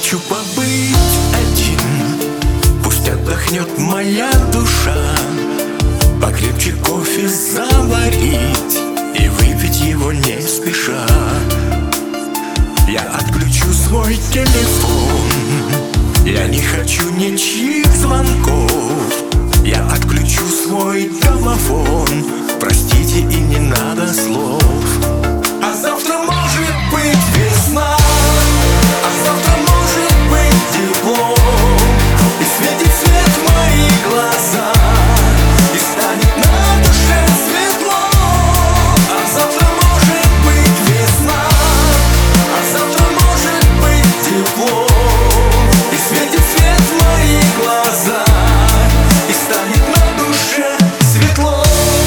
хочу побыть один, пусть отдохнет моя душа. Покрепче кофе заварить и выпить его не спеша. Я отключу свой телефон, я не хочу ничьих звонков. Я отключу свой домофон, простите, и не надо слов. А завтра может быть весна, а завтра может быть тепло, и светит свет в мои глаза, и станет на душе светло. А завтра может быть весна, а завтра может быть тепло, и светит свет в мои глаза, и станет на душе светло.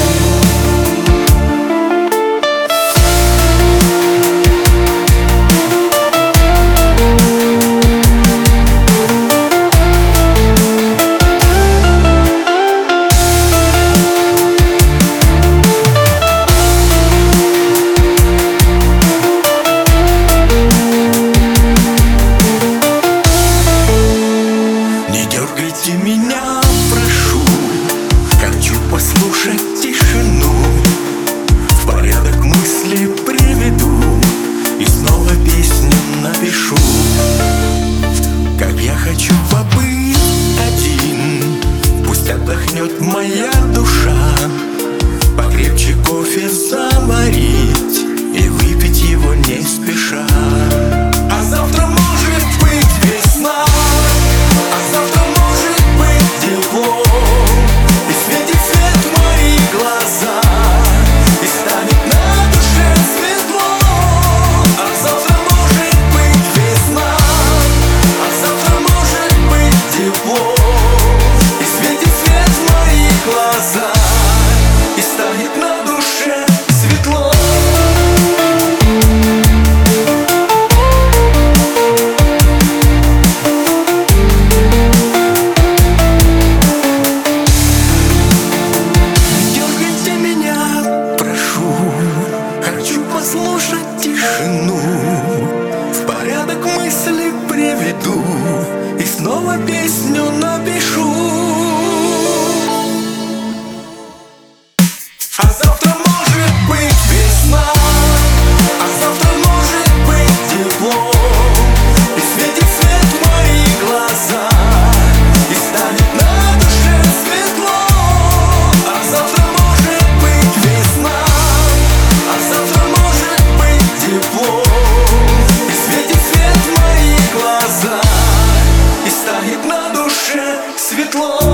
Дергайте меня, прошу, хочу послушать тишину, в порядок мысли приведу и снова песню напишу. Как я хочу побыть один, пусть отдохнет моя душа. Покрепче кофе заварить и выпить его не спеша. А завтра может быть весна, а завтра может быть тепло, и светит свет в мои глаза, и станет на душе светло. А завтра может быть весна, а завтра может быть тепло, и светит свет в мои глаза, и станет на душе светло. Послушать тишину, в порядок мысли приведу и снова песню напишу. А завтра может быть весна, а завтра может быть тепло, и светит свет в мои глаза, и станет на душе светло. А завтра может быть весна, а завтра может быть тепло, и светит свет в мои глаза, и станет на душе светло.